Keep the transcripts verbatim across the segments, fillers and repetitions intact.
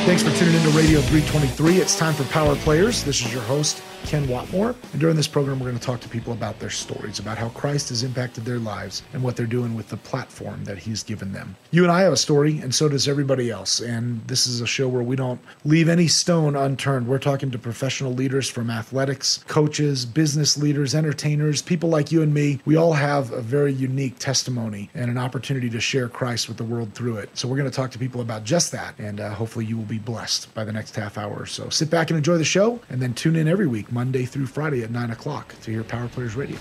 Thanks for tuning into Radio three twenty-three. It's time for Power Players. This is your host, Ken Watmore. And during this program, we're going to talk to people about their stories, about how Christ has impacted their lives and what they're doing with the platform that he's given them. You and I have a story, and so does everybody else. And this is a show where we don't leave any stone unturned. We're talking to professional leaders from athletics, coaches, business leaders, entertainers, people like you and me. We all have a very unique testimony and an opportunity to share Christ with the world through it. So we're going to talk to people about just that, and uh, hopefully you will be blessed by the next half hour or so. Sit back and enjoy the show, and then tune in every week, Monday through Friday at nine o'clock to hear Power Players Radio.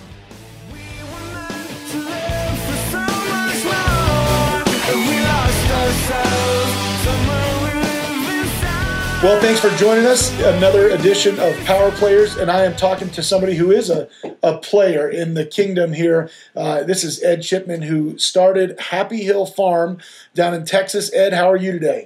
Well, thanks for joining us. Another edition of Power Players, and I am talking to somebody who is a, a player in the kingdom here. Uh, this is Ed Chipman, who started Happy Hill Farm down in Texas. Ed, how are you today?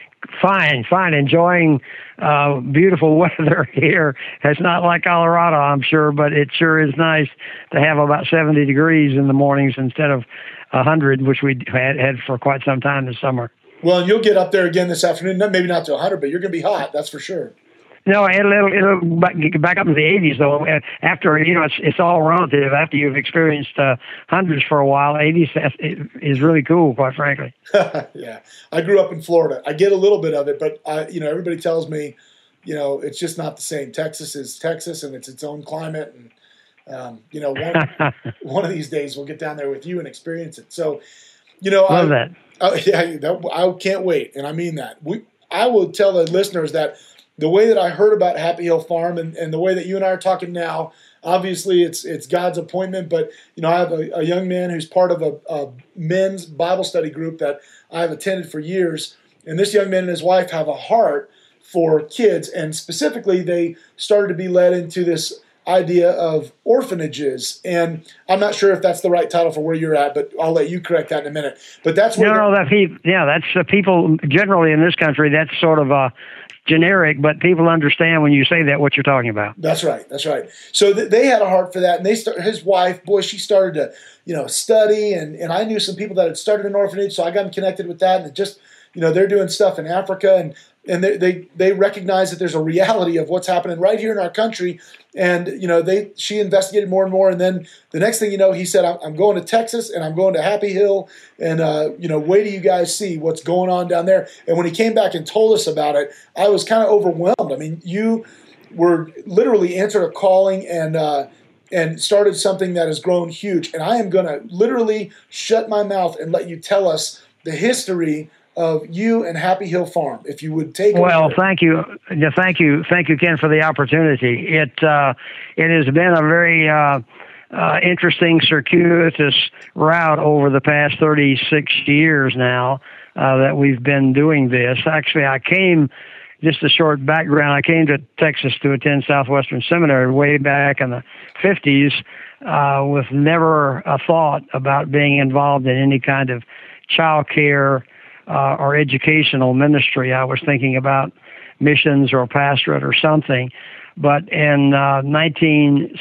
Fine, fine. Enjoying uh, beautiful weather here. It's not like Colorado, I'm sure, but it sure is nice to have about seventy degrees in the mornings instead of one hundred, which we had, had for quite some time this summer. Well, you'll get up there again this afternoon. Maybe not to one hundred, but you're going to be hot, that's for sure. No, it'll, it'll, it'll get back up to the eighties, though. After, you know, it's it's all relative. After you've experienced uh, hundreds for a while, eighties is really cool, quite frankly. Yeah. I grew up in Florida. I get a little bit of it, but, I, you know, everybody tells me, you know, it's just not the same. Texas is Texas, and it's its own climate. And, um, you know, one, one of these days we'll get down there with you and experience it. So, you know, Love I, that. I, yeah, that, I can't wait, and I mean that. We, I will tell the listeners that the way that I heard about Happy Hill Farm and, and the way that you and I are talking now, obviously it's it's God's appointment, but you know I have a, a young man who's part of a, a men's Bible study group that I have attended for years, and this young man and his wife have a heart for kids, and specifically they started to be led into this idea of orphanages, and I'm not sure if that's the right title for where you're at, but I'll let you correct that in a minute. But that's where no, no, that he, yeah, that's uh, people generally in this country. That's sort of a generic, but people understand when you say that what you're talking about. That's right. That's right. So th- they had a heart for that, and they start, his wife, boy, she started to, you know, study, and, and I knew some people that had started an orphanage, so I got connected with that, and it just, you know, they're doing stuff in Africa, and and they, they they recognize that there's a reality of what's happening right here in our country, and you know, they she investigated more and more, and then the next thing you know, he said, I'm, I'm going to Texas, and I'm going to Happy Hill, and uh, you know, wait till you guys see what's going on down there. And when he came back and told us about it, I was kind of overwhelmed. I mean, you were literally answered a calling and uh, and started something that has grown huge, and I am going to literally shut my mouth and let you tell us the history of you and Happy Hill Farm, if you would take. Well, over. thank you, yeah, thank you, thank you, Ken, for the opportunity. It uh, it has been a very uh, uh, interesting, circuitous route over the past thirty-six years now uh, that we've been doing this. Actually, I came. Just a short background. I came to Texas to attend Southwestern Seminary way back in the fifties, uh, with never a thought about being involved in any kind of child care Uh, or educational ministry. I was thinking about missions or pastorate or something. But in uh, nineteen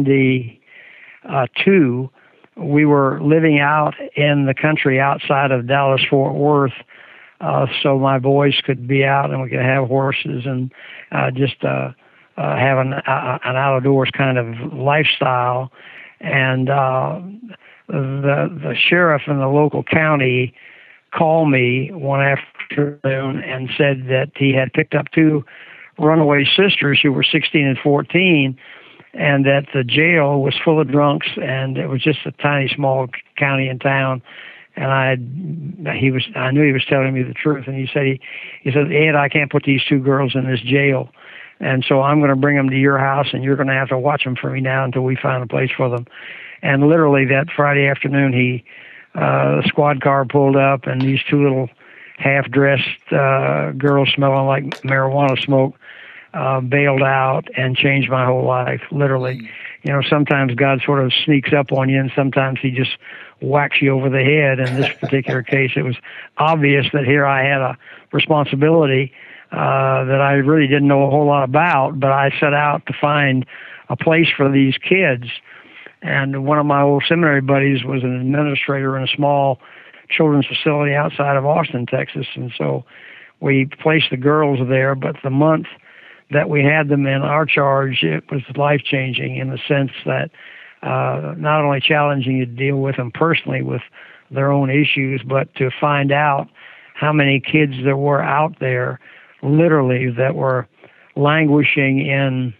seventy-two, we were living out in the country outside of Dallas-Fort Worth, uh, so my boys could be out and we could have horses and uh, just uh, uh, have an, uh, an out-of-doors kind of lifestyle. And uh, the the sheriff in the local county called me one afternoon and said that he had picked up two runaway sisters who were sixteen and fourteen, and that the jail was full of drunks, and it was just a tiny, small county and town. And I, he was, I knew he was telling me the truth. And he said, he, he said, Ed, I can't put these two girls in this jail, and so I'm going to bring them to your house, and you're going to have to watch them for me now until we find a place for them. And literally that Friday afternoon, he. Uh, the squad car pulled up, and these two little half-dressed uh, girls smelling like marijuana smoke uh, bailed out and changed my whole life, literally. Mm. You know, sometimes God sort of sneaks up on you, and sometimes he just whacks you over the head. In this particular case, it was obvious that here I had a responsibility uh, that I really didn't know a whole lot about, but I set out to find a place for these kids. And one of my old seminary buddies was an administrator in a small children's facility outside of Austin, Texas. And so we placed the girls there, but the month that we had them in our charge, it was life-changing in the sense that uh, not only challenging you to deal with them personally with their own issues, but to find out how many kids there were out there, literally, that were languishing in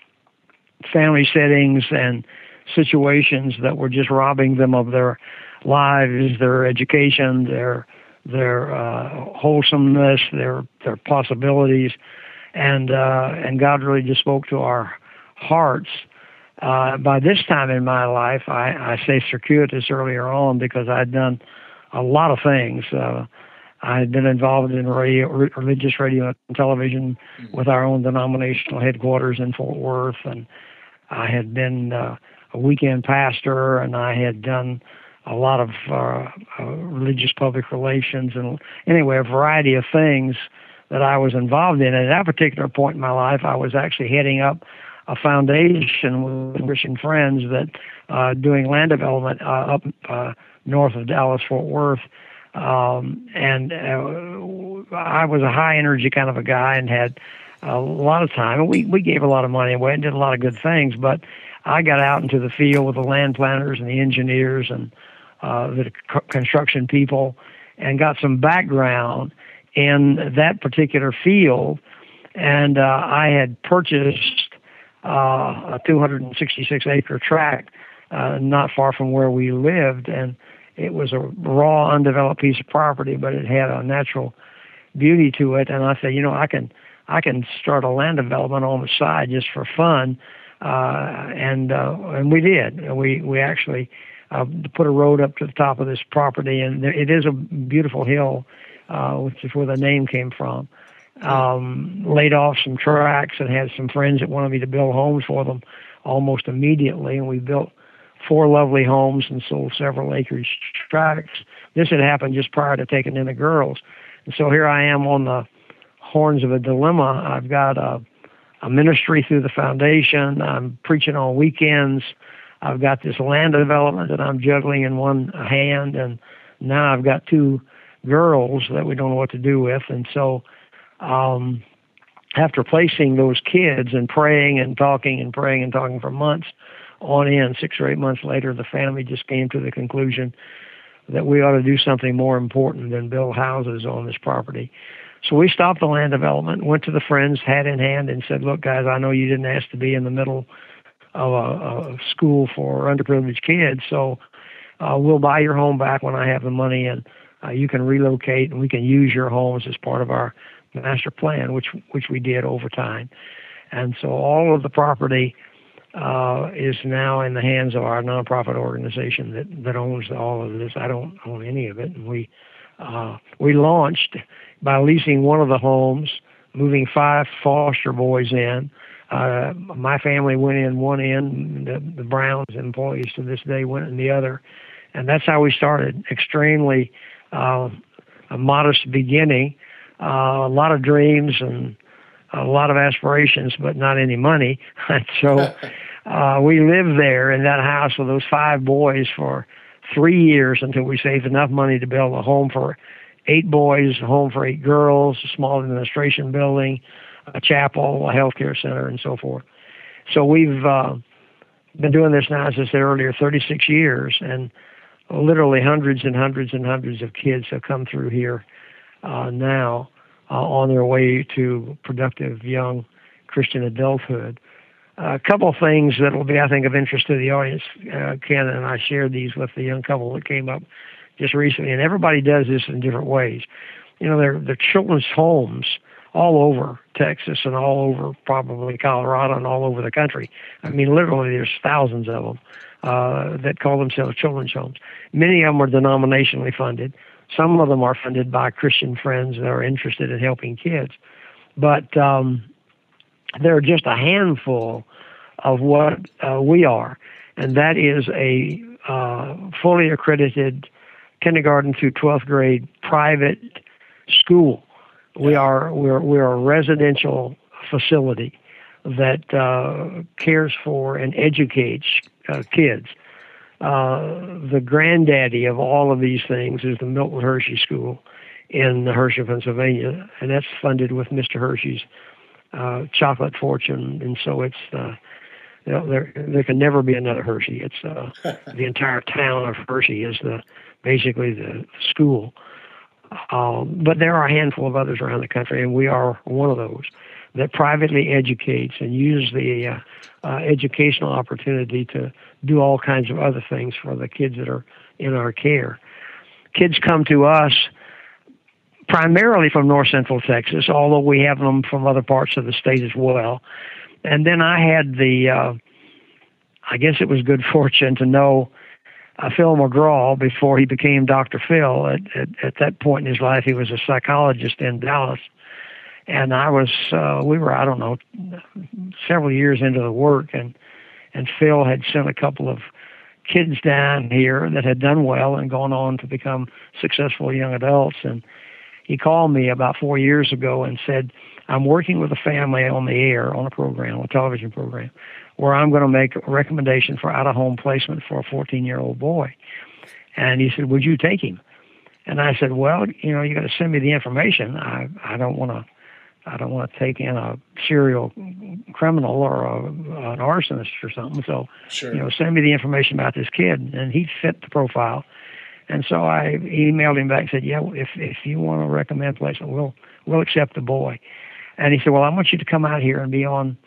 family settings and situations that were just robbing them of their lives, their education, their their uh, wholesomeness, their their possibilities, and uh, and God really just spoke to our hearts. Uh, by this time in my life, I, I say circuitous earlier on because I'd done a lot of things. Uh, I had been involved in radio, religious radio and television with our own denominational headquarters in Fort Worth, and I had been uh, a weekend pastor, and I had done a lot of uh, uh, religious public relations, and anyway, a variety of things that I was involved in. At that particular point in my life, I was actually heading up a foundation with Christian friends that uh, doing land development uh, up uh, north of Dallas, Fort Worth. Um, and uh, I was a high energy kind of a guy and had a lot of time. And we, we gave a lot of money away and did a lot of good things. But I got out into the field with the land planners and the engineers and uh, the c- construction people and got some background in that particular field. And uh, I had purchased uh, a two hundred sixty-six acre tract uh, not far from where we lived. And it was a raw, undeveloped piece of property, but it had a natural beauty to it. And I said, you know, I can I can start a land development on the side just for fun. Uh, and uh, and we did. We we actually uh, put a road up to the top of this property, and there, it is a beautiful hill, uh, which is where the name came from. Um, laid off some tracks and had some friends that wanted me to build homes for them almost immediately, and we built four lovely homes and sold several acreage tracts. This had happened just prior to taking in the girls. And so here I am on the horns of a dilemma. I've got a, a ministry through the foundation. I'm preaching on weekends. I've got this land development that I'm juggling in one hand, and now I've got two girls that we don't know what to do with. And so um, after placing those kids and praying and talking and praying and talking for months on end, six or eight months later, the family just came to the conclusion that we ought to do something more important than build houses on this property. So we stopped the land development, went to the friends hat in hand and said, look, guys, I know you didn't ask to be in the middle of a, a school for underprivileged kids, so uh, we'll buy your home back when I have the money, and uh, you can relocate, and we can use your homes as part of our master plan, which which we did over time. And so all of the property uh, is now in the hands of our nonprofit organization that, that owns all of this. I don't own any of it. And we uh, we launched by leasing one of the homes, moving five foster boys in. Uh, my family went in one end, the, the Browns employees to this day went in the other. And that's how we started. Extremely uh, a modest beginning, uh, a lot of dreams and a lot of aspirations, but not any money. So uh, we lived there in that house with those five boys for three years until we saved enough money to build a home for eight boys, a home for eight girls, a small administration building, a chapel, a healthcare center, and so forth. So we've uh, been doing this now, as I said earlier, thirty-six years, and literally hundreds and hundreds and hundreds of kids have come through here uh, now uh, on their way to productive young Christian adulthood. Uh, a couple of things that will be, I think, of interest to the audience. Uh, Ken and I shared these with the young couple that came up just recently, and everybody does this in different ways. You know, they're, they're children's homes all over Texas and all over probably Colorado and all over the country. I mean, literally, there's thousands of them uh, that call themselves children's homes. Many of them are denominationally funded. Some of them are funded by Christian friends that are interested in helping kids. But um, there are just a handful of what uh, we are, and that is a uh, fully accredited kindergarten through twelfth grade private school. We are we're we're a residential facility that uh, cares for and educates uh, kids. Uh, the granddaddy of all of these things is the Milton Hershey School in Hershey, Pennsylvania, and that's funded with Mister Hershey's uh, chocolate fortune. And so it's, uh, you know, there there can never be another Hershey. It's uh, the entire town of Hershey is the basically the school. Um, but there are a handful of others around the country, and we are one of those that privately educates and uses the uh, uh, educational opportunity to do all kinds of other things for the kids that are in our care. Kids come to us primarily from north central Texas, although we have them from other parts of the state as well. And then I had the, uh, I guess it was good fortune to know uh, Phil McGraw before he became Doctor Phil. At, at, at that point in his life, he was a psychologist in Dallas. And I was, uh, we were, I don't know, several years into the work, and, and Phil had sent a couple of kids down here that had done well and gone on to become successful young adults. And he called me about four years ago and said, I'm working with a family on the air on a program, a television program, where I'm going to make a recommendation for out-of-home placement for a fourteen-year-old boy. And he said, would you take him? And I said, well, you know, you got to send me the information. I, I don't want to I don't want to take in a serial criminal or a, an arsonist or something. So, sure. you know, send me the information about this kid. And he fit the profile. And so I emailed him back and said, yeah, if if you want to recommend placement, we'll we'll accept the boy. And he said, well, I want you to come out here and be on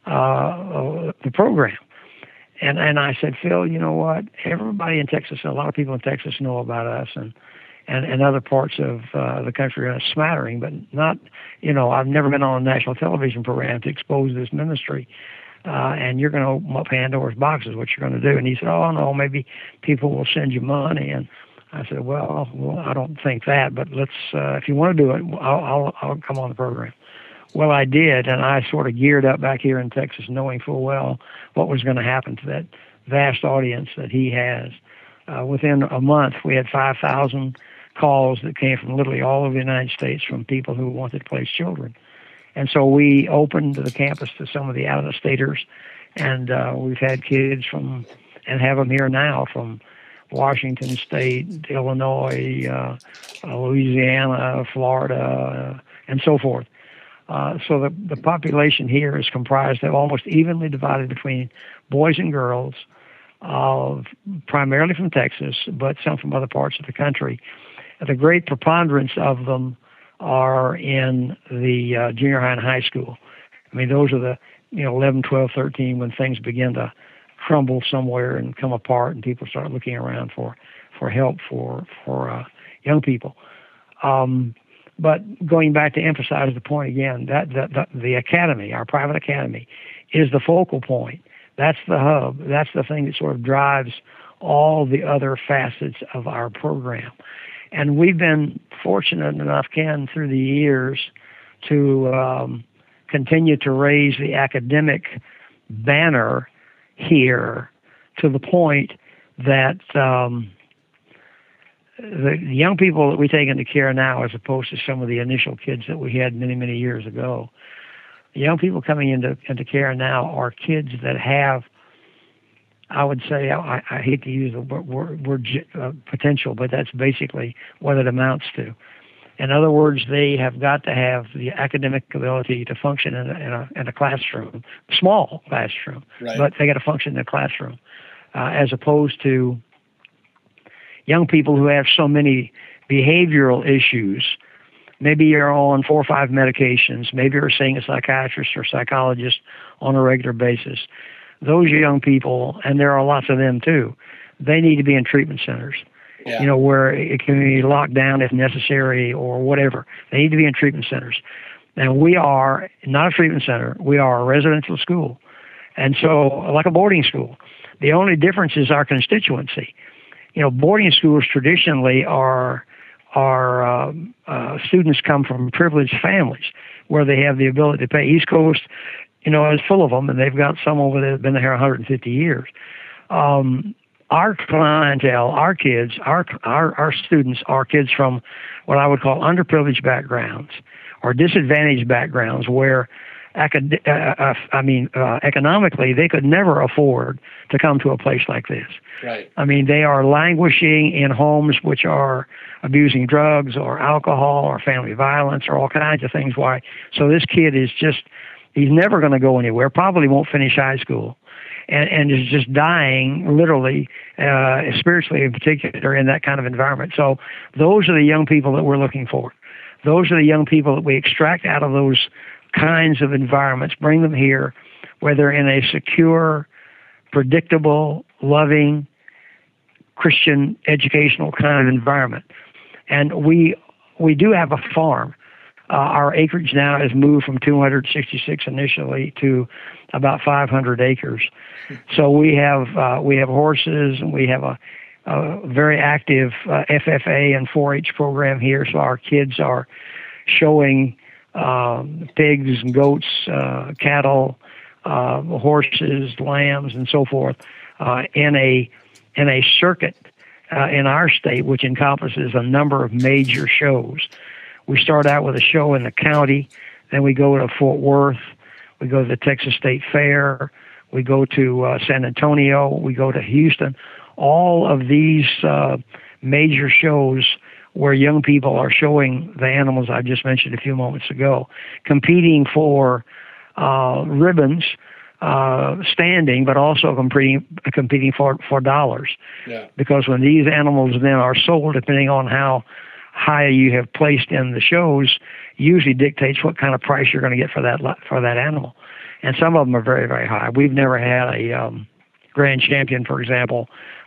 uh, the program. And and I said, Phil, you know what? Everybody in Texas, a lot of people in Texas know about us, and and, and other parts of uh, the country are smattering, but not, you know, I've never been on a national television program to expose this ministry. Uh, and you're going to open up Pandora's box is what you're going to do. And he said, oh, no, maybe people will send you money. And I said, well, well I don't think that, but let's, uh, if you want to do it, I'll, I'll, I'll come on the program. Well, I did, and I sort of geared up back here in Texas knowing full well what was going to happen to that vast audience that he has. Uh, within a month, we had five thousand calls that came from literally all over the United States from people who wanted to place children. And so we opened the campus to some of the out-of-staters, and uh, we've had kids from, and have them here now, from Washington State, Illinois, uh, uh, Louisiana, Florida, uh, and so forth. Uh, so the, the population here is comprised of almost evenly divided between boys and girls, uh, primarily from Texas, but some from other parts of the country. The great preponderance of them are in the uh, junior high and high school. I mean, those are the, you know, eleven, twelve, thirteen, when things begin to crumble somewhere and come apart, and people start looking around for, for help for, for uh, young people. Um, But going back to emphasize the point again, that the, the, the academy, our private academy, is the focal point. That's the hub. That's the thing that sort of drives all the other facets of our program. And we've been fortunate enough, Ken, through the years to um, continue to raise the academic banner here to the point that um, the young people that we take into care now, as opposed to some of the initial kids that we had many, many years ago, the young people coming into, into care now are kids that have, I would say, I, I hate to use the word, word uh, potential, but that's basically what it amounts to. In other words, they have got to have the academic ability to function in a, in a, in a classroom, small classroom, right. But they got to function in a classroom, uh, as opposed to young people who have so many behavioral issues. Maybe you're on four or five medications. Maybe you're seeing a psychiatrist or psychologist on a regular basis. Those young people, and there are lots of them too, they need to be in treatment centers, yeah. you know, where it can be locked down if necessary or whatever. They need to be in treatment centers. And we are not a treatment center. We are a residential school. And so, like a boarding school, the only difference is our constituency. You know, boarding schools traditionally are are uh, uh, students come from privileged families where they have the ability to pay. East Coast, you know, is full of them, and they've got some over there that have been here one hundred fifty years. Um, our clientele, our kids, our, our our students are kids from what I would call underprivileged backgrounds or disadvantaged backgrounds where acad- uh, uh, I mean, uh, economically, they could never afford to come to a place like this. Right. I mean, they are languishing in homes which are abusing drugs or alcohol or family violence or all kinds of things. Why? So this kid is just, he's never going to go anywhere, probably won't finish high school, and, and is just dying literally, uh, spiritually in particular, in that kind of environment. So those are the young people that we're looking for. Those are the young people that we extract out of those kinds of environments, bring them here, where they're in a secure, predictable, loving, Christian educational kind of environment. And we we do have a farm. Uh, our acreage now has moved from two hundred sixty-six initially to about five hundred acres. So we have uh, we have horses, and we have a, a very active uh, F F A and four H program here. So our kids are showing um, pigs and goats, uh, cattle, uh, horses, lambs, and so forth uh, in a in a circuit uh, in our state, which encompasses a number of major shows. We start out with a show in the county, then we go to Fort Worth, we go to the Texas State Fair, we go to uh, San Antonio, we go to Houston. All of these uh, major shows where young people are showing the animals I just mentioned a few moments ago, competing for uh, ribbons, uh, standing, but also competing competing for for dollars. Yeah. Because when these animals then are sold, depending on how high you have placed in the shows, usually dictates what kind of price you're going to get for that for that animal. And some of them are very, very high. We've never had a um, grand champion, for example.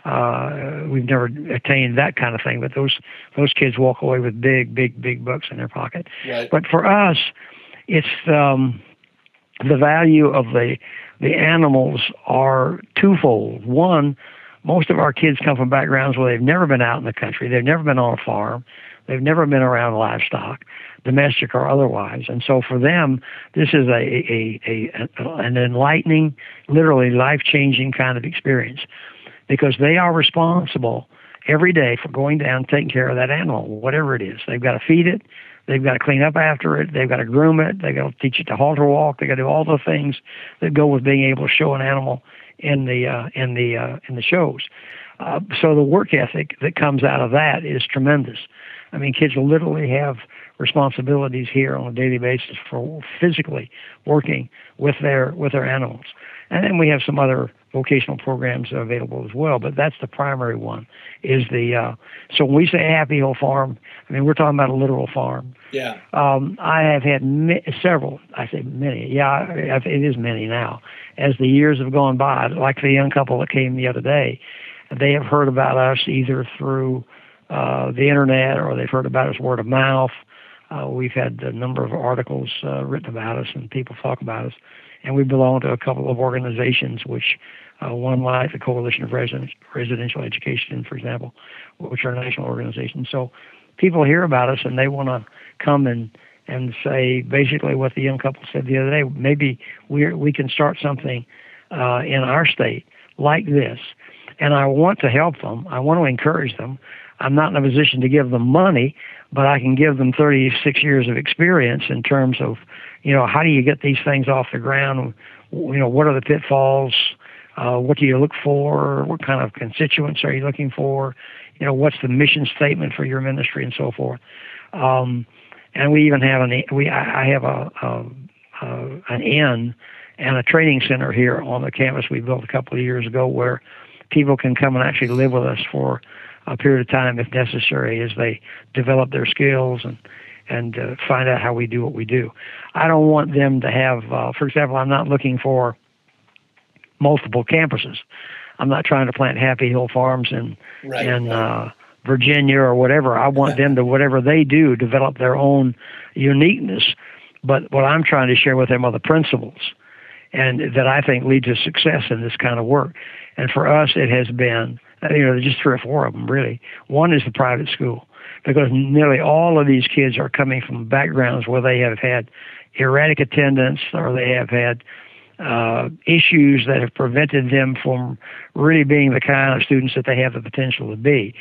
Uh, we've never attained that kind of thing, but those those kids walk away with big, big, big bucks in their pocket. Right. But for us, it's um, the value of the the animals are twofold. One, most of our kids come from backgrounds where they've never been out in the country, they've never been on a farm, they've never been around livestock, domestic or otherwise. And so for them, this is a, a, a, a an enlightening, literally life-changing kind of experience, because they are responsible every day for going down and taking care of that animal, whatever it is. They've got to feed it, they've got to clean up after it, they've got to groom it, they've got to teach it to halter walk, they've got to do all the things that go with being able to show an animal in the uh, in the uh, in the shows. Uh, so the work ethic that comes out of that is tremendous. I mean, kids will literally have responsibilities here on a daily basis for physically working with their with their animals. And then we have some other vocational programs available as well, but that's the primary one. Is the uh, so when we say Happy Hill Farm, I mean we're talking about a literal farm. Yeah. Um, I have had mi- several. I say many. Yeah, it is many now. As the years have gone by, like the young couple that came the other day, they have heard about us either through uh, the internet or they've heard about us word of mouth. Uh, we've had a number of articles uh, written about us and people talk about us. And we belong to a couple of organizations, which uh, one like the Coalition of Resident, Residential Education, for example, which are national organizations. So people hear about us and they want to come and, and say basically what the young couple said the other day. Maybe we we can start something uh, in our state like this. And I want to help them. I want to encourage them. I'm not in a position to give them money, but I can give them thirty-six years of experience in terms of, you know, how do you get these things off the ground? You know, what are the pitfalls? Uh, what do you look for? What kind of constituents are you looking for? You know, what's the mission statement for your ministry and so forth? Um, and we even have an we I have a, a, a an inn and a training center here on the campus we built a couple of years ago, where people can come and actually live with us for a period of time if necessary, as they develop their skills and and uh, find out how we do what we do. I don't want them to have, uh, for example, I'm not looking for multiple campuses. I'm not trying to plant Happy Hill Farms in right, in right. Uh, Virginia or whatever. I want them to, whatever they do, develop their own uniqueness. But what I'm trying to share with them are the principles, and that I think lead to success in this kind of work. And for us, it has been, you know, just three or four of them, really. One is the private school, because nearly all of these kids are coming from backgrounds where they have had erratic attendance, or they have had uh, issues that have prevented them from really being the kind of students that they have the potential to be.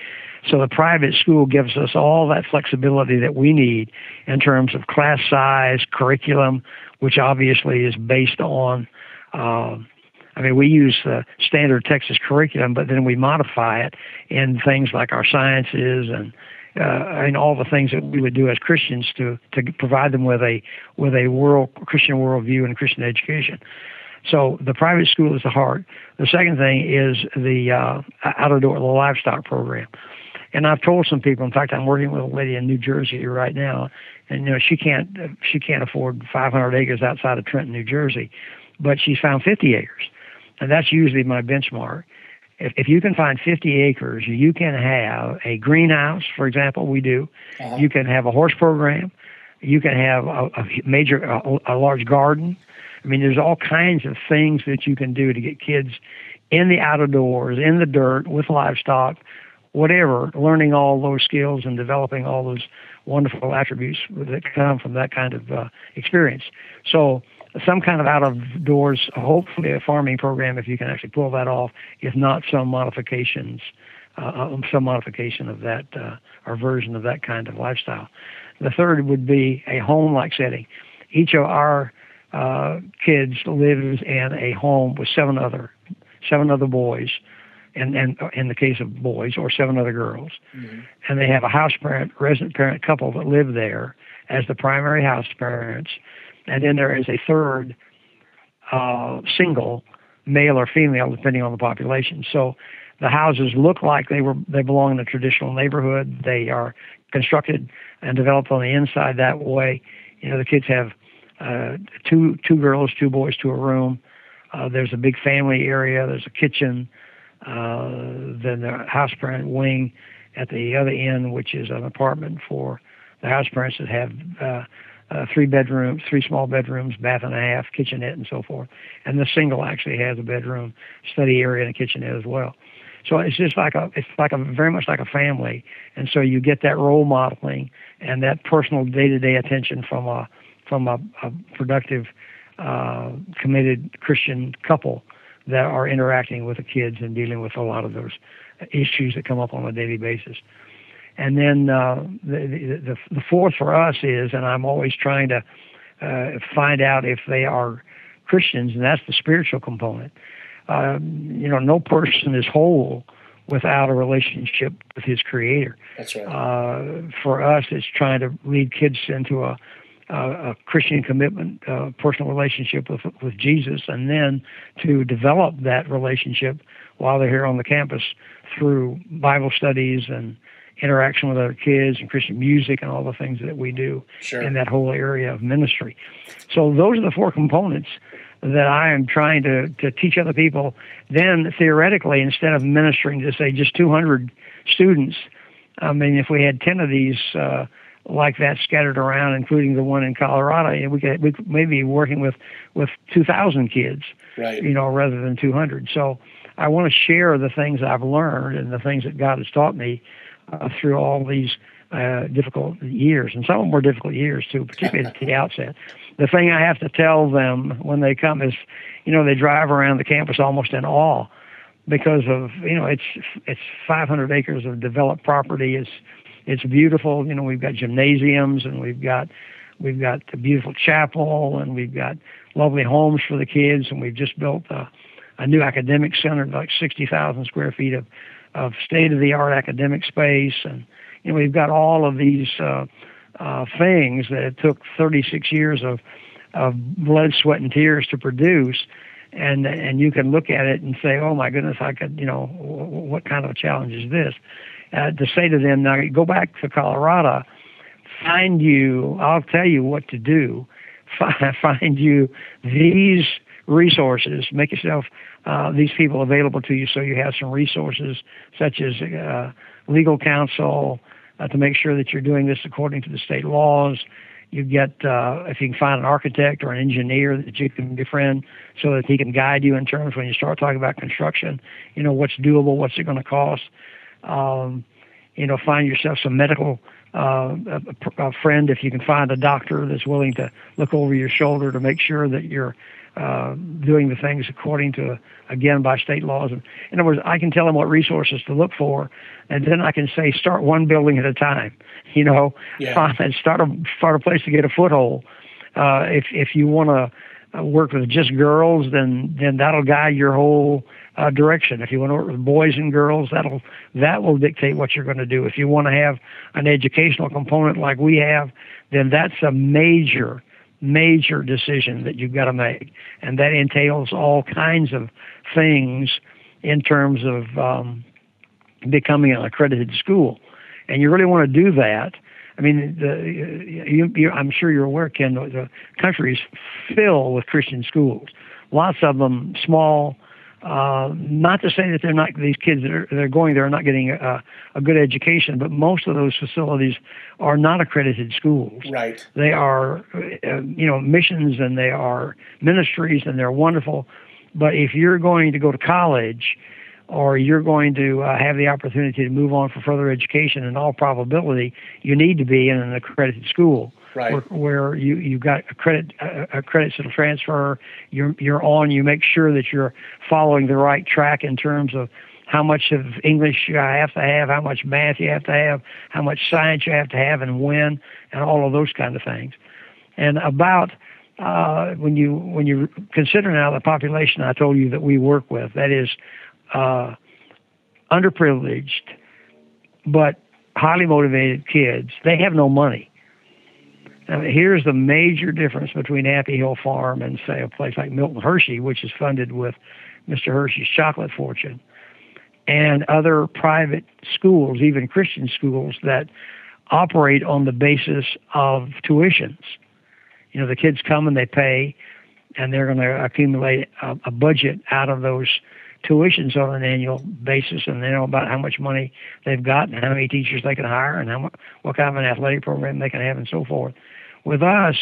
So the private school gives us all that flexibility that we need in terms of class size, curriculum, which obviously is based on, um, I mean, we use the standard Texas curriculum, but then we modify it in things like our sciences and uh, and all the things that we would do as Christians to to provide them with a with a world Christian worldview and Christian education. So the private school is the heart. The second thing is the uh, out of door, the livestock program. And I've told some people. In fact, I'm working with a lady in New Jersey right now, and you know she can't she can't afford five hundred acres outside of Trenton, New Jersey, but she's found fifty acres. And that's usually my benchmark. If, if you can find fifty acres, you can have a greenhouse, for example, we do. Uh-huh. You can have a horse program. You can have a, a major, a, a large garden. I mean, there's all kinds of things that you can do to get kids in the outdoors, in the dirt, with livestock, whatever, learning all those skills and developing all those wonderful attributes that come from that kind of uh, experience. So some kind of out-of-doors, hopefully a farming program, if you can actually pull that off, if not some modifications, uh, some modification of that, uh, or version of that kind of lifestyle. The third would be a home-like setting. Each of our uh, kids lives in a home with seven other, seven other boys, and, and in the case of boys, or seven other girls. Mm-hmm. And they have a house parent, resident parent couple that live there as the primary house parents. And then there is a third uh, single, male or female, depending on the population. So the houses look like they were they belong in a traditional neighborhood. They are constructed and developed on the inside that way. You know, the kids have uh, two two girls, two boys to a room. Uh, there's a big family area. There's a kitchen. Uh, then the house parent wing at the other end, which is an apartment for the house parents that have uh, Uh, three bedrooms, three small bedrooms, bath and a half, kitchenette, and so forth. And the single actually has a bedroom, study area, and a kitchenette as well. So it's just like a, it's like a very much like a family. And so you get that role modeling and that personal day-to-day attention from a from a, a productive, uh, committed Christian couple that are interacting with the kids and dealing with a lot of those issues that come up on a daily basis. And then uh, the, the the fourth for us is, and I'm always trying to uh, find out if they are Christians, and that's the spiritual component. Um, you know, no person is whole without a relationship with his Creator. That's right. Uh, for us, it's trying to lead kids into a, a, a Christian commitment, uh, personal relationship with with Jesus, and then to develop that relationship while they're here on the campus through Bible studies and interaction with other kids and Christian music and all the things that we do sure. in that whole area of ministry. So those are the four components that I am trying to, to teach other people. Then theoretically, instead of ministering to, say, just two hundred students, I mean, if we had ten of these uh, like that scattered around, including the one in Colorado, we could, we could maybe be working with, with two thousand kids, right. you know, rather than two hundred. So I want to share the things I've learned and the things that God has taught me Uh, through all these uh, difficult years, and some of them were difficult years too, particularly at the outset. The thing I have to tell them when they come is, you know, they drive around the campus almost in awe because of, you know, it's it's five hundred acres of developed property. It's it's beautiful. You know, we've got gymnasiums and we've got we've got a beautiful chapel and we've got lovely homes for the kids, and we've just built a, a new academic center, like sixty thousand square feet of of state-of-the-art academic space, and you know we've got all of these uh, uh, things that it took thirty-six years of of blood, sweat, and tears to produce, and and you can look at it and say, oh my goodness, I could, you know, w- what kind of a challenge is this? Uh, to say to them, now go back to Colorado, find you, I'll tell you what to do, find, find you these resources, make yourself uh, these people available to you so you have some resources such as uh, legal counsel uh, to make sure that you're doing this according to the state laws. You get, uh, if you can find an architect or an engineer that you can befriend so that he can guide you in terms when you start talking about construction, you know, what's doable, what's it going to cost. Um, you know, find yourself some medical uh, a, a friend if you can find a doctor that's willing to look over your shoulder to make sure that you're uh, doing the things according to, again, by state laws. And in other words, I can tell them what resources to look for, and then I can say start one building at a time. You know, yeah. find and start a start a place to get a foothold. Uh, if if you want to work with just girls, then then that'll guide your whole uh, direction. If you want to work with boys and girls, that'll that will dictate what you're going to do. If you want to have an educational component like we have, then that's a major major decision that you've got to make, and that entails all kinds of things in terms of um, becoming an accredited school. And you really want to do that. I mean, the, you, you, I'm sure you're aware, Ken, the, the country is filled with Christian schools. Lots of them small. Uh, not to say that they're not, these kids that are they're going there are not getting a, a good education, but most of those facilities are not accredited schools. Right. They are, uh, you know, missions, and they are ministries, and they're wonderful. But if you're going to go to college, or you're going to uh, have the opportunity to move on for further education, in all probability, you need to be in an accredited school. Right. Where, where you you've got a credit a, a credits that'll transfer. You're you're on. You make sure that you're following the right track in terms of how much of English you have to have, how much math you have to have, how much science you have to have, and when, and all of those kind of things. And about uh, when you when you consider now the population I told you that we work with, that is uh, underprivileged but highly motivated kids. They have no money. Now, here's the major difference between Happy Hill Farm and, say, a place like Milton Hershey, which is funded with Mister Hershey's chocolate fortune, and other private schools, even Christian schools, that operate on the basis of tuitions. You know, the kids come and they pay, and they're going to accumulate a, a budget out of those tuitions on an annual basis, and they know about how much money they've got and how many teachers they can hire and how much, what kind of an athletic program they can have and so forth. With us,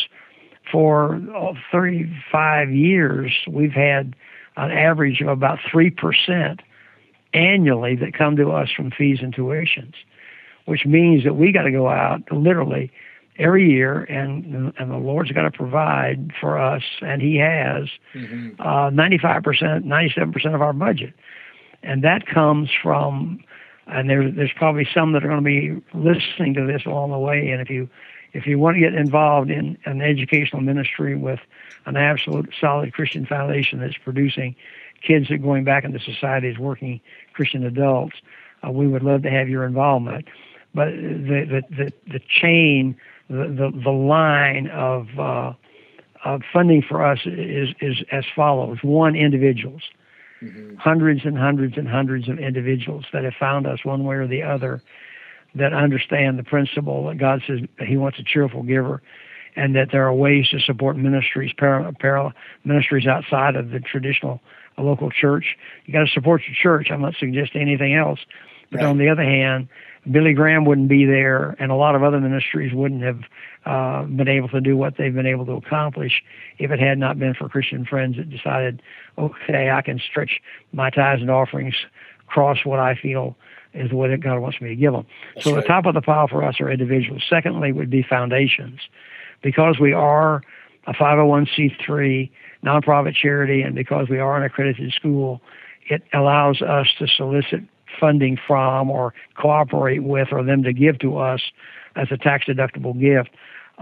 for thirty-five years, we've had an average of about three percent annually that come to us from fees and tuitions, which means that we got to go out literally every year, and and the Lord's got to provide for us, and He has, mm-hmm. uh, ninety-five percent, ninety-seven percent of our budget. And that comes from, and there, there's probably some that are going to be listening to this along the way, and if you if you want to get involved in an educational ministry with an absolute solid Christian foundation that's producing kids that are going back into society as working Christian adults, uh, we would love to have your involvement. But the the the, the chain, the, the the line of uh, of funding for us is is as follows: one, individuals, mm-hmm. hundreds and hundreds and hundreds of individuals that have found us one way or the other, that understand the principle that God says He wants a cheerful giver, and that there are ways to support ministries, parallel, parallel ministries outside of the traditional uh, local church. You got to support your church. I'm not suggesting anything else. But right. On the other hand, Billy Graham wouldn't be there, and a lot of other ministries wouldn't have uh, been able to do what they've been able to accomplish if it had not been for Christian friends that decided, okay, I can stretch my tithes and offerings across what I feel is the way that God wants me to give them. That's so right. The top of the pile for us are individuals. Secondly would be foundations. Because we are a five oh one c three nonprofit charity, and because we are an accredited school, it allows us to solicit funding from, or cooperate with, or them to give to us as a tax-deductible gift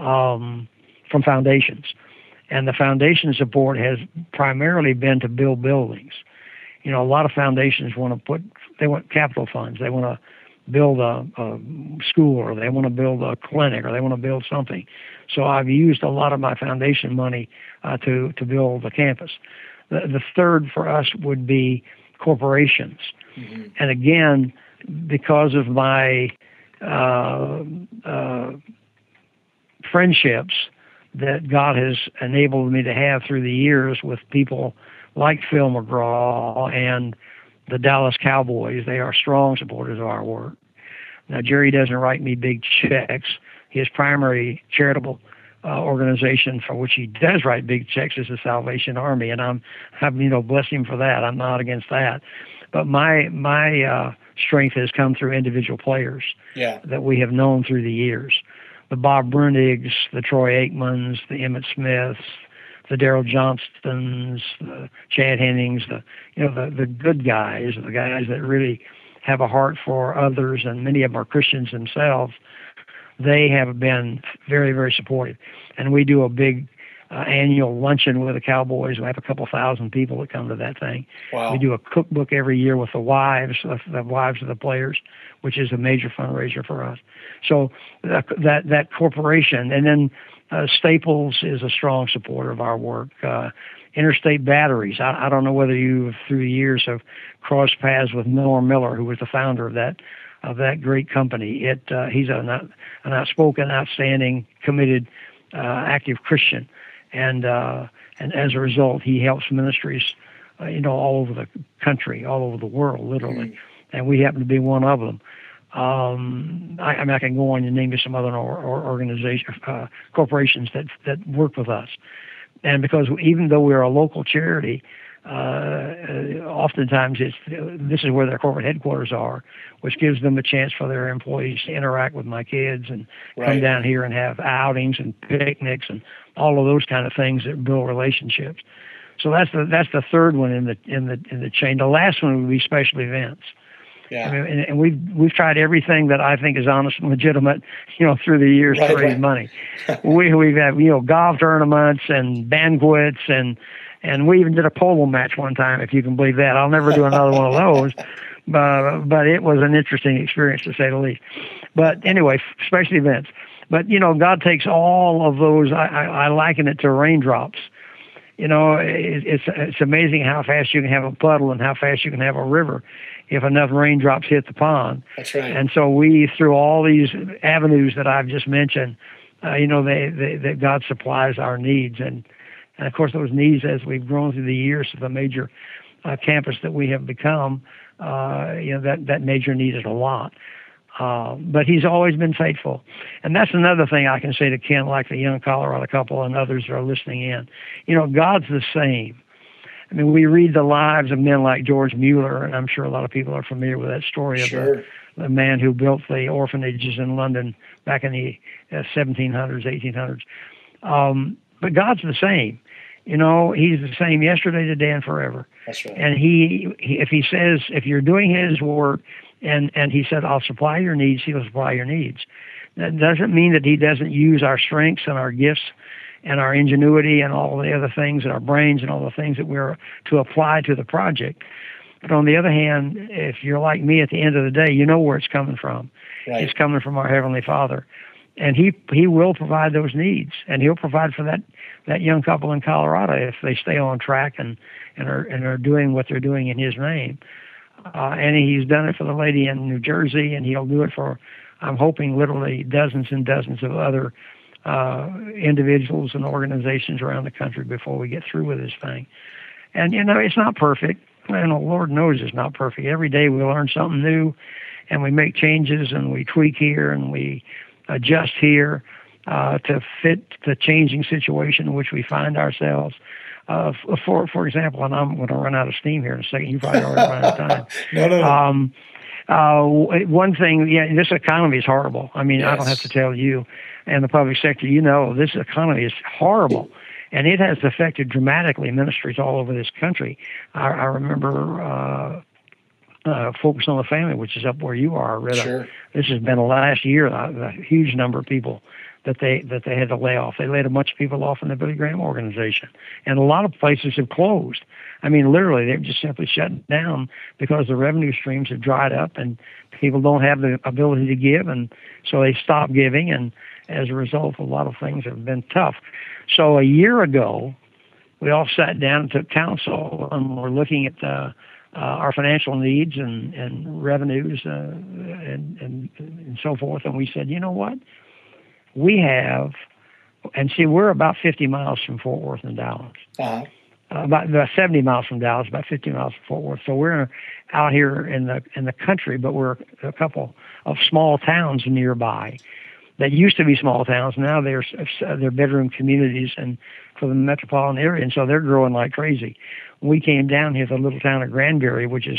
um, from foundations. And the foundation support has primarily been to build buildings. You know, a lot of foundations want to put, they want capital funds. They want to build a, a school, or they want to build a clinic, or they want to build something. So I've used a lot of my foundation money uh, to, to build the campus. The, the third for us would be corporations. Mm-hmm. And again, because of my uh, uh, friendships that God has enabled me to have through the years with people like Phil McGraw and the Dallas Cowboys, they are strong supporters of our work. Now, Jerry doesn't write me big checks. His primary charitable uh, organization for which he does write big checks is the Salvation Army, and I'm, I'm, you know, bless him for that. I'm not against that. But my my uh, strength has come through individual players yeah. that we have known through the years. The Bob Brunigs, the Troy Aikmans, the Emmett Smiths, the Daryl Johnstons, the Chad Hennings, the you know the the good guys, the guys that really have a heart for others, and many of them are Christians themselves. They have been very, very supportive, and we do a big uh, annual luncheon with the Cowboys. We have a couple thousand people that come to that thing. Wow. We do a cookbook every year with the wives, of the wives of the players, which is a major fundraiser for us. So that that, that corporation, and then uh, Staples is a strong supporter of our work. Uh, Interstate Batteries. I, I don't know whether you, through the years, have crossed paths with Norm Miller, who was the founder of that of that great company. It uh, he's an, an outspoken, outstanding, committed, uh, active Christian, and uh, and as a result, he helps ministries, uh, you know, all over the country, all over the world, literally, mm. and we happen to be one of them. Um, I, I mean, I can go on and name you some other or, or organizations, uh, corporations that that work with us. And because even though we're a local charity, uh, uh, oftentimes it's this is where their corporate headquarters are, which gives them a chance for their employees to interact with my kids and right. come down here and have outings and picnics and all of those kind of things that build relationships. So that's the that's the third one in the in the in the chain. The last one would be special events. Yeah. I mean, and, and we've we've tried everything that I think is honest and legitimate, you know, through the years right, to raise right. money. we we've had you know golf tournaments and banquets and and we even did a polo match one time, if you can believe that. I'll never do another one of those, but but it was an interesting experience to say the least. But anyway, special events. But you know, God takes all of those. I, I, I liken it to raindrops. You know, it, it's it's amazing how fast you can have a puddle and how fast you can have a river if enough raindrops hit the pond. That's right. And so we, through all these avenues that I've just mentioned, uh, you know, they, they, that God supplies our needs. And, and, of course, those needs, as we've grown through the years of the major uh, campus that we have become, uh, you know, that, that major need is a lot. Uh, but he's always been faithful. And that's another thing I can say to Ken, like the young Colorado couple and others that are listening in. You know, God's the same. I mean, we read the lives of men like George Mueller, and I'm sure a lot of people are familiar with that story sure. of the, the man who built the orphanages in London back in the uh, seventeen hundreds, eighteen hundreds. Um, but God's the same. You know, he's the same yesterday, today, and forever. That's right. And he, he, if he says, if you're doing his work, and, and he said, I'll supply your needs, he'll supply your needs. That doesn't mean that he doesn't use our strengths and our gifts and our ingenuity and all the other things, and our brains and all the things that we're to apply to the project. But on the other hand, if you're like me at the end of the day, you know where it's coming from. Right. It's coming from our Heavenly Father. And he he will provide those needs, and he'll provide for that, that young couple in Colorado if they stay on track and, and are and are doing what they're doing in his name. Uh, and he's done it for the lady in New Jersey, and he'll do it for, I'm hoping, literally dozens and dozens of other uh, individuals and organizations around the country before we get through with this thing. And, you know, it's not perfect. And the Lord knows it's not perfect. Every day we learn something new, and we make changes, and we tweak here, and we adjust here uh, to fit the changing situation in which we find ourselves. Uh, for for example, and I'm going to run out of steam here in a second. You probably already run out of time. no, no, no. Um, uh, one thing, yeah, this economy is horrible. I mean, yes. I don't have to tell you, and the public sector, you know, this economy is horrible, and it has affected dramatically ministries all over this country. I, I remember uh, uh, Focus on the Family, which is up where you are. I read sure. a, this has been the last year, a, a huge number of people that they that they had to lay off. They laid a bunch of people off in the Billy Graham organization. And a lot of places have closed. I mean, literally, they've just simply shut down because the revenue streams have dried up and people don't have the ability to give, and so they stop giving, and as a result, a lot of things have been tough. So a year ago, we all sat down and took counsel, and we're looking at uh, uh, our financial needs and, and revenues uh, and, and, and so forth, and we said, you know what? We have, and see, we're about fifty miles from Fort Worth and Dallas. Uh-huh. Uh, about, about seventy miles from Dallas, about fifty miles from Fort Worth. So we're out here in the in the country, but we're a couple of small towns nearby that used to be small towns. Now they're they're bedroom communities and for the metropolitan area, and so they're growing like crazy. We came down here to the little town of Granbury, which is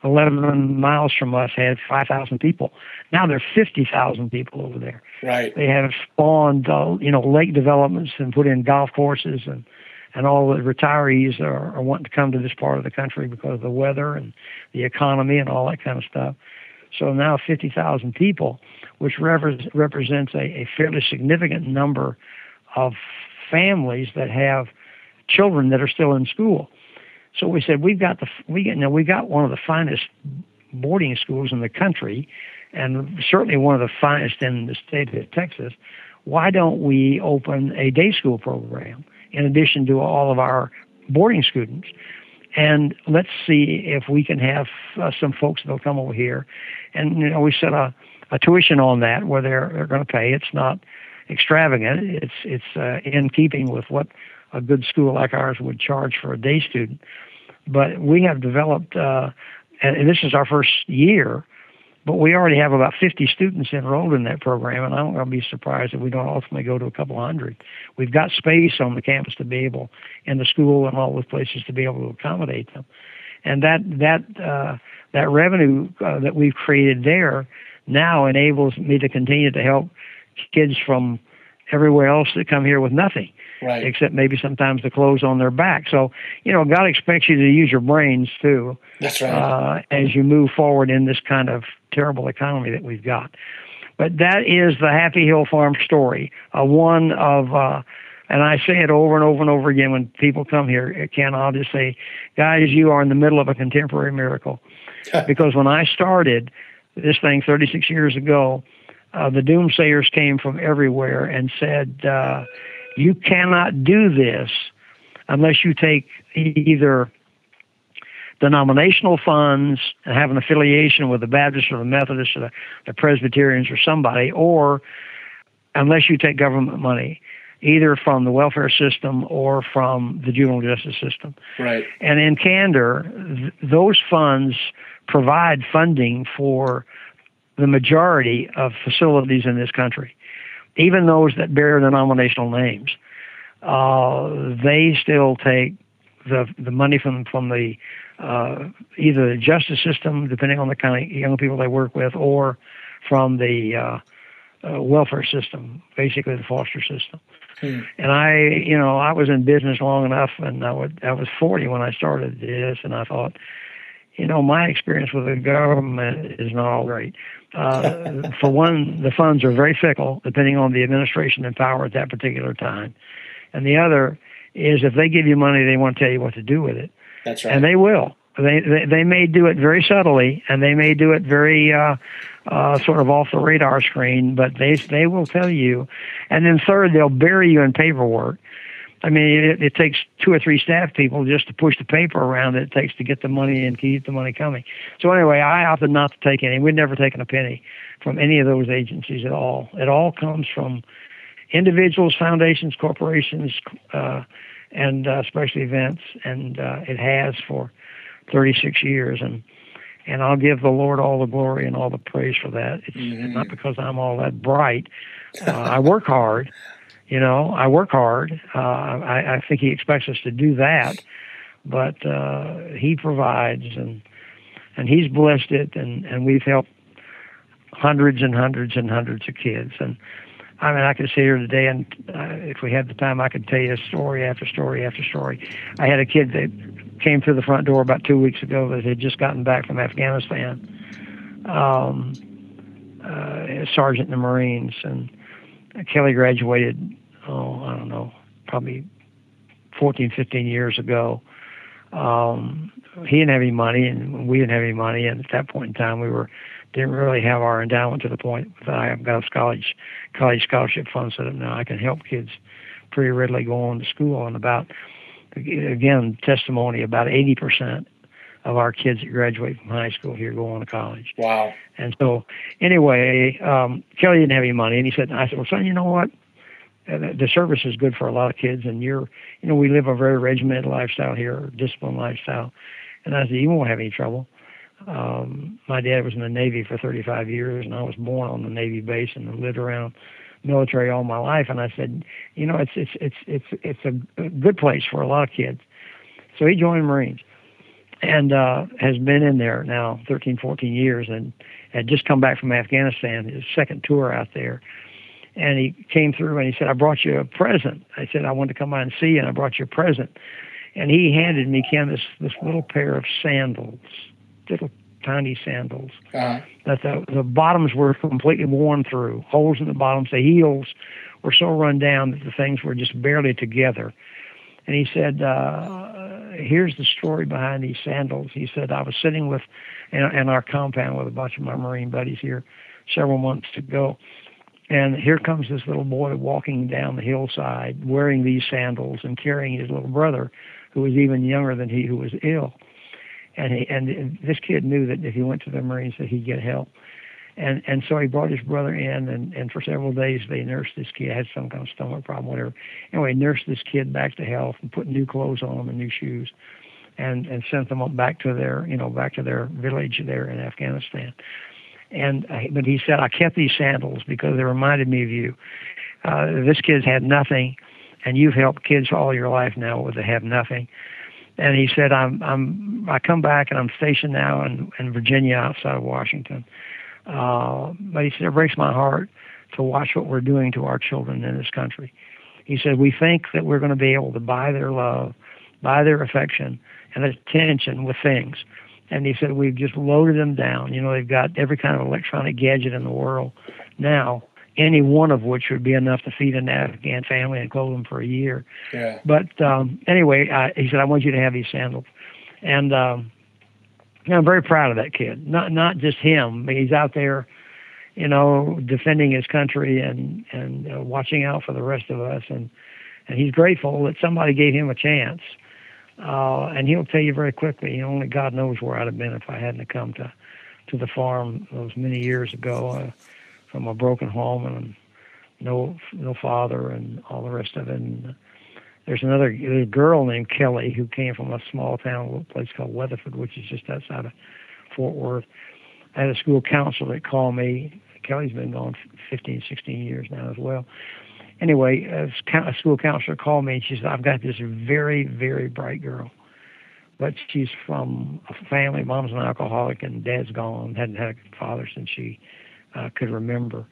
eleven miles from us had five thousand people. Now there are fifty thousand people over there. Right. They have spawned, uh, you know, lake developments and put in golf courses, and, and all the retirees are, are wanting to come to this part of the country because of the weather and the economy and all that kind of stuff. So now fifty thousand people, which repre- represents a, a fairly significant number of families that have children that are still in school. So we said we've got the we get now we got one of the finest boarding schools in the country, and certainly one of the finest in the state of Texas. Why don't we open a day school program in addition to all of our boarding students? And let's see if we can have uh, some folks that'll come over here. And you know, we set a, a tuition on that where they're they're going to pay. It's not extravagant. It's it's uh, in keeping with what a good school like ours would charge for a day student. But we have developed, uh, and this is our first year, but we already have about fifty students enrolled in that program, and I'm going to be surprised if we don't ultimately go to a couple hundred. We've got space on the campus to be able, in the school and all those places, to be able to accommodate them. And that that uh, that revenue uh, that we've created there now enables me to continue to help kids from everywhere else that come here with nothing. Right. Except maybe sometimes the clothes on their back. So, you know, God expects you to use your brains too. That's right. Uh, as you move forward in this kind of terrible economy that we've got. But that is the Happy Hill Farm story. Uh, one of, uh, and I say it over and over and over again when people come here, Ken, I'll just say, guys, you are in the middle of a contemporary miracle. Because when I started this thing thirty-six years ago, uh, the doomsayers came from everywhere and said, uh, you cannot do this unless you take either denominational funds and have an affiliation with the Baptists or the Methodists or the, the Presbyterians or somebody, or unless you take government money, either from the welfare system or from the juvenile justice system. Right. And in candor, th- those funds provide funding for the majority of facilities in this country. Even those that bear denominational names, uh, they still take the the money from from the uh, either the justice system, depending on the kind of young people they work with, or from the uh, uh, welfare system, basically the foster system. Hmm. And I, you know, I was in business long enough, and I would I was forty when I started this, and I thought, you know, my experience with the government is not all great. Uh, for one, the funds are very fickle, depending on the administration in power at that particular time. And the other is if they give you money, they want to tell you what to do with it. That's right. And they will. They they, they may do it very subtly, and they may do it very uh, uh, sort of off the radar screen, but they they will tell you. And then third, they'll bury you in paperwork. I mean, it, it takes two or three staff people just to push the paper around that it takes to get the money and keep the money coming. So anyway, I opted not to take any. We'd never taken a penny from any of those agencies at all. It all comes from individuals, foundations, corporations, uh, and uh, special events, and uh, it has for thirty-six years. And and I'll give the Lord all the glory and all the praise for that. It's mm-hmm. not because I'm all that bright. Uh, I work hard. You know, I work hard. Uh, I, I think he expects us to do that, but uh, he provides, and and he's blessed it, and, and we've helped hundreds and hundreds and hundreds of kids. And I mean, I could sit here today, and uh, if we had the time, I could tell you story after story after story. I had a kid that came through the front door about two weeks ago that had just gotten back from Afghanistan, um, uh, a sergeant in the Marines, and Kelly graduated, oh, I don't know, probably fourteen, fifteen years ago. Um, he didn't have any money, and we didn't have any money. And at that point in time, we were didn't really have our endowment to the point that I have got a college college scholarship fund set up now. I can help kids pretty readily go on to school. And about, again, testimony, about eighty percent of our kids that graduate from high school here go on to college. Wow. And so, anyway, um, Kelly didn't have any money, and he said, I said, well, son, you know what? Uh, the service is good for a lot of kids, and you're, you know, we live a very regimented lifestyle here, disciplined lifestyle. And I said, you won't have any trouble. Um, my dad was in the Navy for thirty-five years, and I was born on the Navy base and lived around military all my life. And I said, you know, it's it's it's it's it's a good place for a lot of kids. So he joined the Marines. and uh, has been in there now thirteen, fourteen years, and had just come back from Afghanistan, his second tour out there. And he came through and he said, I brought you a present. I said, I wanted to come by and see you, and I brought you a present. And he handed me, Ken, this, this little pair of sandals, little tiny sandals. Uh-huh. That the, the bottoms were completely worn through, holes in the bottoms. The heels were so run down that the things were just barely together. And he said, uh, here's the story behind these sandals. He said, I was sitting with, in, in our compound with a bunch of my Marine buddies here several months ago. And here comes this little boy walking down the hillside wearing these sandals and carrying his little brother, who was even younger than he, who was ill. And he, and this kid knew that if he went to the Marines that he'd get help. And and so he brought his brother in, and, and for several days they nursed this kid, had some kind of stomach problem, whatever. Anyway, nursed this kid back to health and put new clothes on him and new shoes, and, and sent them up back to their, you know, back to their village there in Afghanistan. And uh, but he said, I kept these sandals because they reminded me of you. Uh, this kid's had nothing, and you've helped kids all your life now with they have nothing. And he said, I'm I'm I come back and I'm stationed now in, in Virginia outside of Washington. Uh, but he said, it breaks my heart to watch what we're doing to our children in this country. He said, we think that we're going to be able to buy their love, buy their affection and attention with things. And he said, we've just loaded them down. You know, they've got every kind of electronic gadget in the world now, any one of which would be enough to feed an Afghan family and clothe them for a year. Yeah. But um, anyway, I, he said, I want you to have these sandals. And um, I'm very proud of that kid. Not not just him, but he's out there, you know, defending his country and, and uh, watching out for the rest of us. And, and he's grateful that somebody gave him a chance. Uh, and he'll tell you very quickly, you know, only God knows where I'd have been if I hadn't come to, to the farm those many years ago uh, from a broken home and no no father and all the rest of it. And there's another there's a girl named Kelly who came from a small town, a little place called Weatherford, which is just outside of Fort Worth. I had a school counselor that called me. Kelly's been gone fifteen, sixteen years now as well. Anyway, a school counselor called me and she said, I've got this very, very bright girl, but she's from a family, mom's an alcoholic and dad's gone, hadn't had a father since she uh, could remember.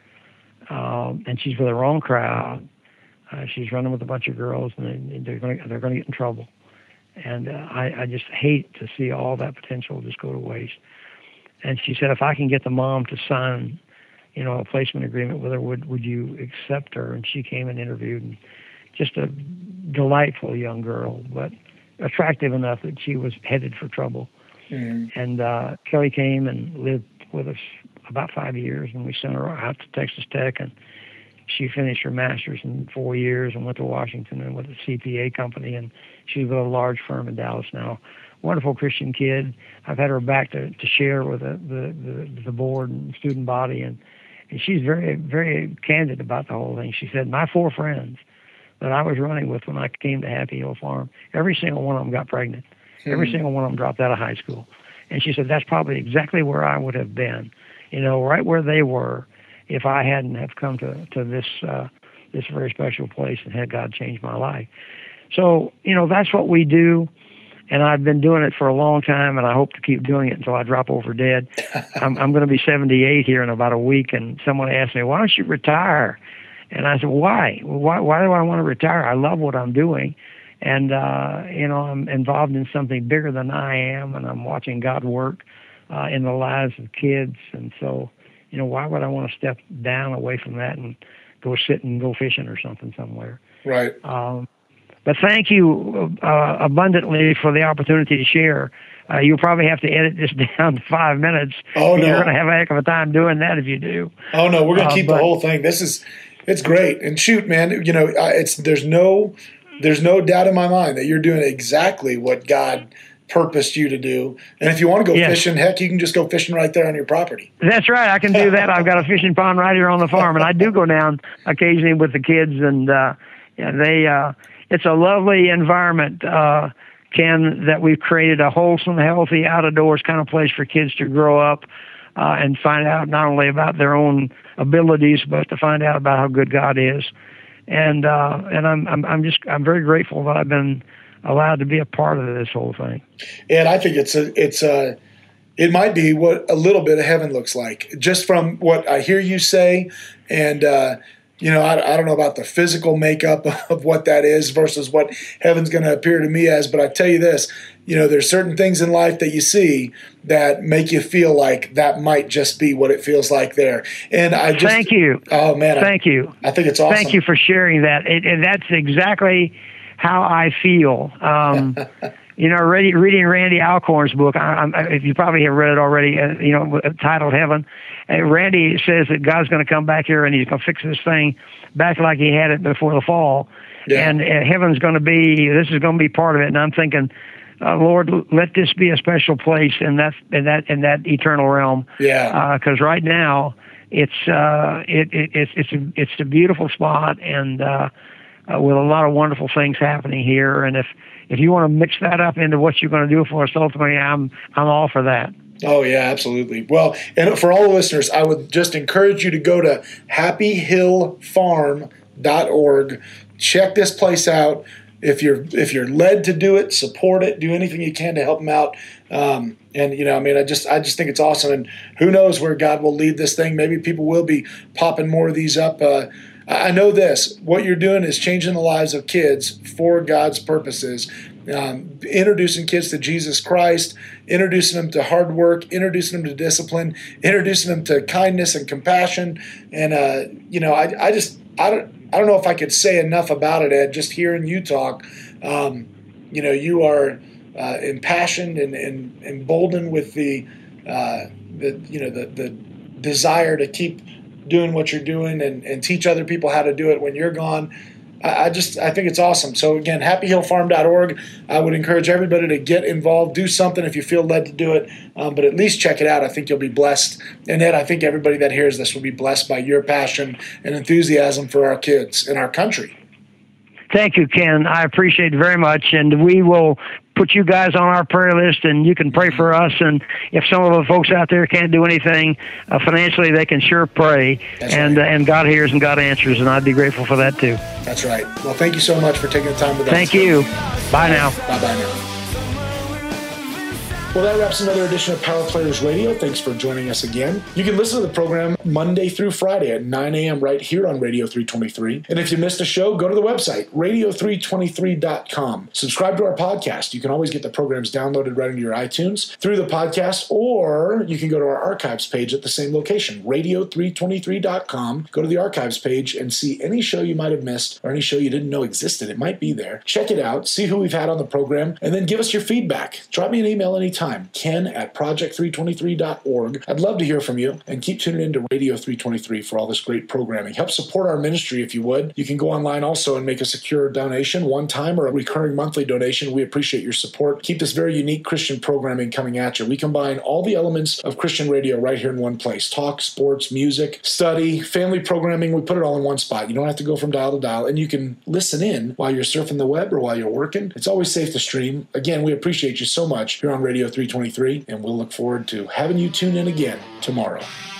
Um, and she's with the wrong crowd. Uh, she's running with a bunch of girls and they're going to they're going to get in trouble. And uh, I, I just hate to see all that potential just go to waste. And she said, if I can get the mom to sign you know, a placement agreement with her, would would you accept her? And she came and interviewed, and just a delightful young girl, but attractive enough that she was headed for trouble. Mm-hmm. And uh, Kelly came and lived with us about five years, and we sent her out to Texas Tech, and she finished her master's in four years and went to Washington and with a C P A company, and she's with a large firm in Dallas now. Wonderful Christian kid. I've had her back to, to share with the, the, the, the board and student body, and And she's very, very candid about the whole thing. She said, my four friends that I was running with when I came to Happy Hill Farm, every single one of them got pregnant. Mm-hmm. Every single one of them dropped out of high school. And she said, that's probably exactly where I would have been, you know, right where they were if I hadn't have come to, to this uh, this very special place and had God change my life. So, you know, that's what we do. And I've been doing it for a long time, and I hope to keep doing it until I drop over dead. I'm, I'm going to be seventy-eight here in about a week, and someone asked me, why don't you retire? And I said, why? Why, why do I want to retire? I love what I'm doing. And, uh, you know, I'm involved in something bigger than I am, and I'm watching God work uh, in the lives of kids. And so, you know, why would I want to step down away from that and go sit and go fishing or something somewhere? Right. Um, But thank you uh, abundantly for the opportunity to share. Uh, you'll probably have to edit this down to five minutes. Oh, no. You're going to have a heck of a time doing that if you do. Oh, no, we're going to uh, keep but, the whole thing. This is, it's great. And shoot, man, you know, it's there's no there's no doubt in my mind that you're doing exactly what God purposed you to do. And if you want to go yes. fishing, heck, you can just go fishing right there on your property. That's right. I can do that. I've got a fishing pond right here on the farm, and I do go down occasionally with the kids, and uh, yeah, they uh, – it's a lovely environment, uh, Ken, that we've created a wholesome, healthy, out-of-doors kind of place for kids to grow up uh, and find out not only about their own abilities, but to find out about how good God is. And uh, and I'm I'm I'm just I'm very grateful that I've been allowed to be a part of this whole thing. And I think it's a it's a it might be what a little bit of heaven looks like, just from what I hear you say. And uh, you know, I, I don't know about the physical makeup of what that is versus what heaven's going to appear to me as, but I tell you this, you know, there's certain things in life that you see that make you feel like that might just be what it feels like there. And I just thank you. Oh man, thank I, you. I think it's awesome. Thank you for sharing that. It, and that's exactly how I feel. Um, you know, reading, reading Randy Alcorn's book, I, I, if you probably have read it already, uh, you know, titled Heaven. Uh, Randy says that God's going to come back here and he's going to fix this thing back like he had it before the fall. Yeah. And uh, heaven's going to be, this is going to be part of it. And I'm thinking, Uh, Lord, let this be a special place in that in that in that eternal realm. Yeah. Because uh, right now it's uh, it, it it's it's a, it's a beautiful spot, and uh, uh, with a lot of wonderful things happening here. And if if you want to mix that up into what you're going to do for us ultimately, I'm I'm all for that. Oh, yeah, absolutely. Well, and for all the listeners, I would just encourage you to go to happy hill farm dot org. Check this place out. If you're if you're led to do it, support it. Do anything you can to help them out. Um, and you know, I mean, I just I just think it's awesome. And who knows where God will lead this thing? Maybe people will be popping more of these up. Uh, I know this: what you're doing is changing the lives of kids for God's purposes. Um, introducing kids to Jesus Christ, introducing them to hard work, introducing them to discipline, introducing them to kindness and compassion. And uh, you know, I I just I don't. I don't know if I could say enough about it, Ed, just hearing you talk. Um, you know, you are uh, impassioned and, and emboldened with the, uh, the you know, the, the desire to keep doing what you're doing and, and teach other people how to do it when you're gone. I, I just I think it's awesome. So, again, happy hill farm dot org. I would encourage everybody to get involved, do something if you feel led to do it, um, but at least check it out. I think you'll be blessed. And Ed, I think everybody that hears this will be blessed by your passion and enthusiasm for our kids and our country. Thank you, Ken. I appreciate it very much, and we will put you guys on our prayer list, and you can pray for us. And if some of the folks out there can't do anything uh, financially, they can sure pray. That's and right. uh, and God hears and God answers, and I'd be grateful for that too. That's right. Well, thank you so much for taking the time with us. Thank you. Bye now. Bye-bye now. Well, that wraps another edition of Power Players Radio. Thanks for joining us again. You can listen to the program Monday through Friday at nine a.m. right here on Radio three twenty-three. And if you missed a show, go to the website, radio three twenty-three dot com. Subscribe to our podcast. You can always get the programs downloaded right into your iTunes through the podcast, or you can go to our archives page at the same location, radio three twenty-three dot com. Go to the archives page and see any show you might have missed or any show you didn't know existed. It might be there. Check it out, see who we've had on the program, and then give us your feedback. Drop me an email anytime. Ken at project three twenty-three dot org. I'd love to hear from you, and keep tuning in to Radio three twenty-three for all this great programming. Help support our ministry if you would. You can go online also and make a secure donation, one time or a recurring monthly donation. We appreciate your support. Keep this very unique Christian programming coming at you. We combine all the elements of Christian radio right here in one place. Talk, sports, music, study, family programming. We put it all in one spot. You don't have to go from dial to dial, and you can listen in while you're surfing the web or while you're working. It's always safe to stream. Again, we appreciate you so much here on Radio three twenty-three, and we'll look forward to having you tune in again tomorrow.